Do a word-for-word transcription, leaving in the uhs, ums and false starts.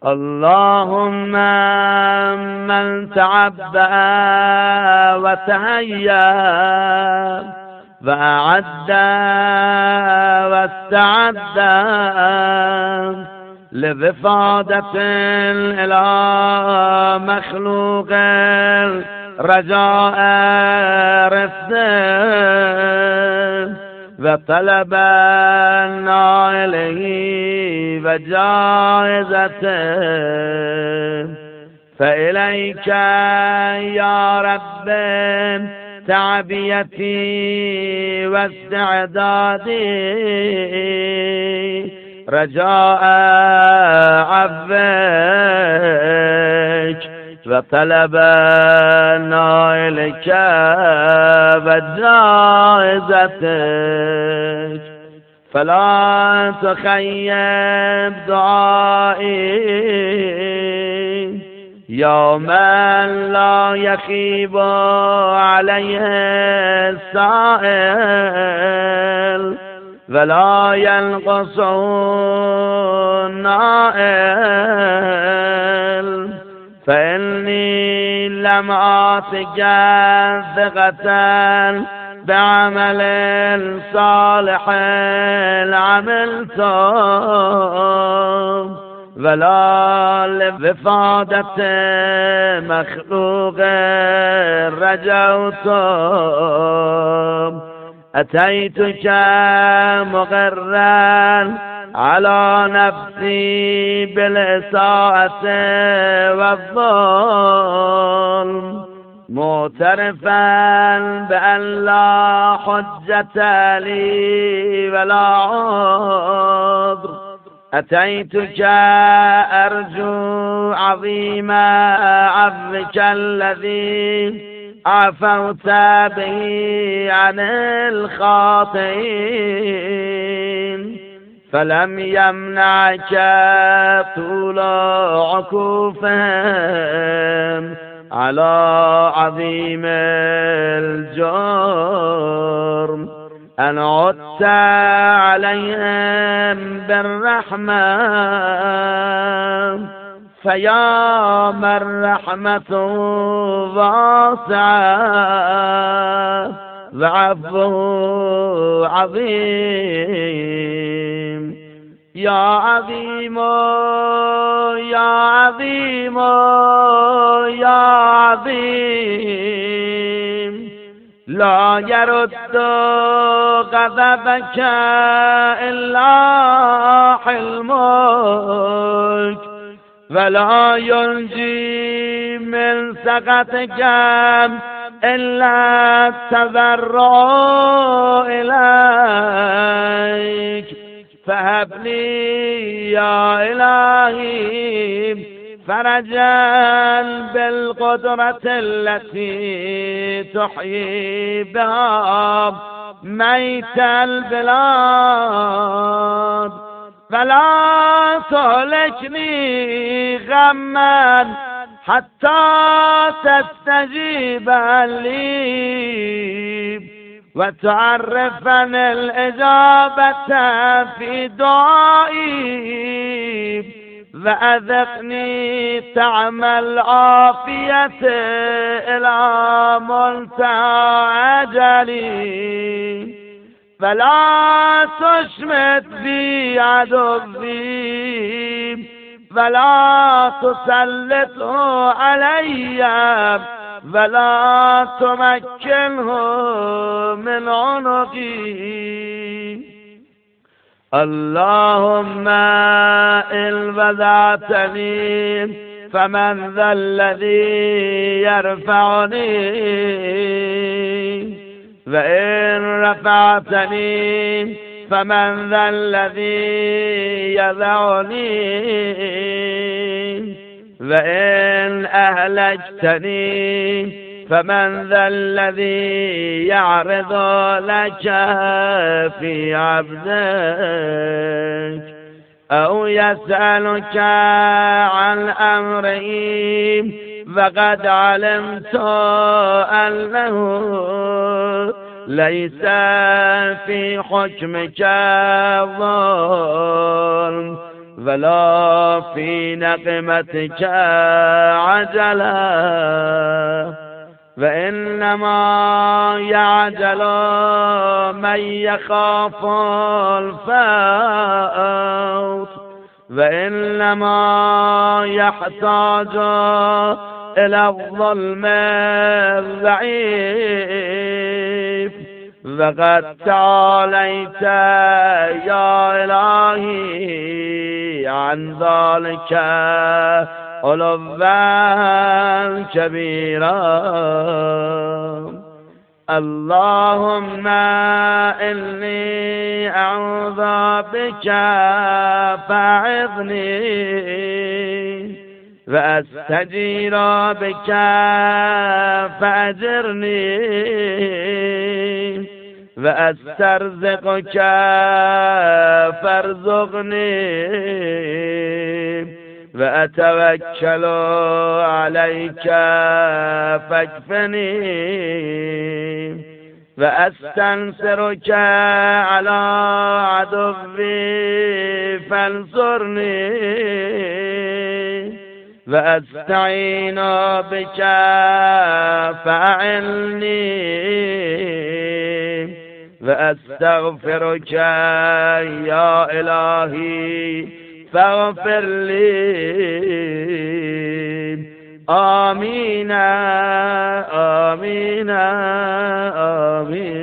اللهم من تعبأ وتهيأ وأعد واستعد لوفادة إلى مخلوق رجاء رفده وطلب نائله وجائزته فإليك يا رب تعبيتي واستعدادي رجاء عفوك وطلب نائلك وجائزتك فلا تخيب دعائي يوما لا يخيب عليه السائل ولا ينقص النائل فإني لم آتك ثقة بعمل صالح عملته ولا لوفادة مخلوق رجوته أتيتك مغرا على نفسي بالإساءة والظلم معترفا بأن لا حجة لي ولا عذر أتيتك أرجو عظيم عفوك الذي عفوت به عن الخاطئين فلم يمنعك طول عكوفهم على عظيم الجرم أن عدت عليهم بالرحمة فيا من رحمته واسعة وعفوه عظيم يا عظيم يا عظيم يا عظيم لا يرد غضبك إلا حلمك ولا ينجي من سخطك إلا التضرع إليك فهب لي يا إلهي فرجا بالقدرة التي تحيي بها ميت البلاد فلا تهلكني غما حتى تستجيب لي وتعرفني الإجابة في دعائي وأذقني طعم العافية إلى منتهى أجلي فلا تشمت بي عدوي ولا تسلطه علي ولا تمكنه من عنقي اللهم إن وضعتني فمن ذا الذي يرفعني وإن رفعتني فمن ذا الذي يضعني وإن أهلكتني فمن ذا الذي يعرض لك في عبدك أو يسألك عن أمره فقد علمت أنه ليس في حكمك ظلم ولا في نقمتك عجلا وإنما يعجل من يخاف الفوت وإنما يحتاج إلى الظلم الضعيف وقد تعاليت يا إلهي عن ذلك علوا كبيرا. اللهم إني أعوذ بك فأعذني وأستجير بك فأجرني وأسترزقك فارزقني وأتوكل عليك فاكفني وأستنصرك على عدوي فانصرني وأستعين بك فأعني وأستغفرك يا إلهي فاغفر لي. آمين آمين آمين.